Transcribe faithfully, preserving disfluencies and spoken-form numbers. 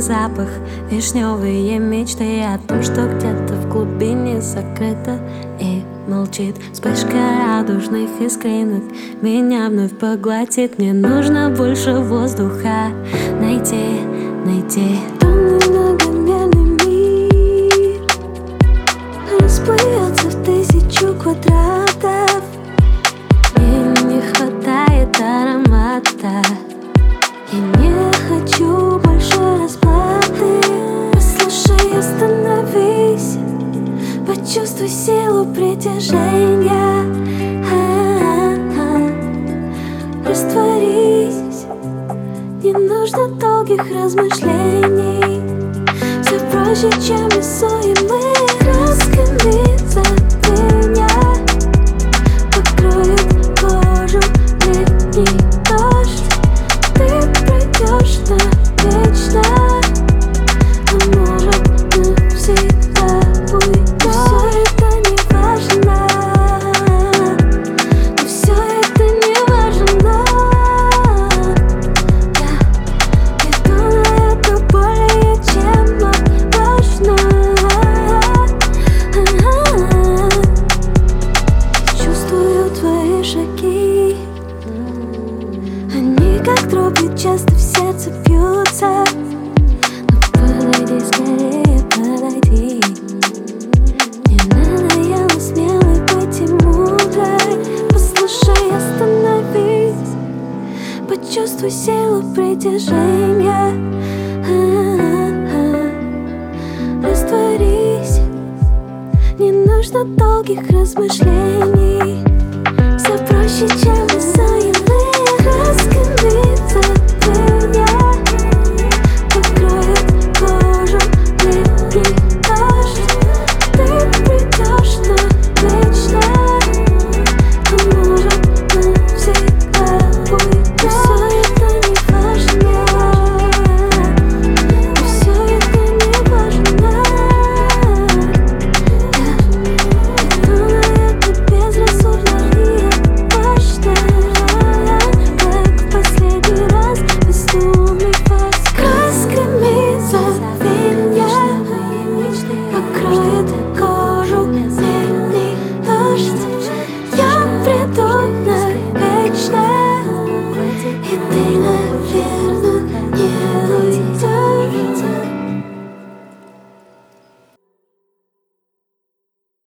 запах, вишневые мечты о том, что где-то в глубине закрыто и молчит. Вспышка радужных искринок меня вновь поглотит. Мне нужно больше воздуха найти, найти. Томный многомерный мир расплывется в тысячу квадратов. Мне не хватает аромата. Я не хочу больше расплаты. Послушай, остановись, почувствуй силу притяжения. Растворись, не нужно долгих размышлений. Все проще, чем рисуемые красками забвения. Покроет кожу летний дождь. Ты пройдешь навечно, а может навсегда уйдешь. Все это не важно, но все это не важно. Я иду на это более чем важно. Чувствую твои шаги, они как дроби часто в сердце бьются. Но подойди скорее, подойди. Мне надоело смелой быть и мудрой. Послушай, остановись, почувствуй силу притяжения. Растворись, не нужно долгих размышлений. Все проще, чем рисуемые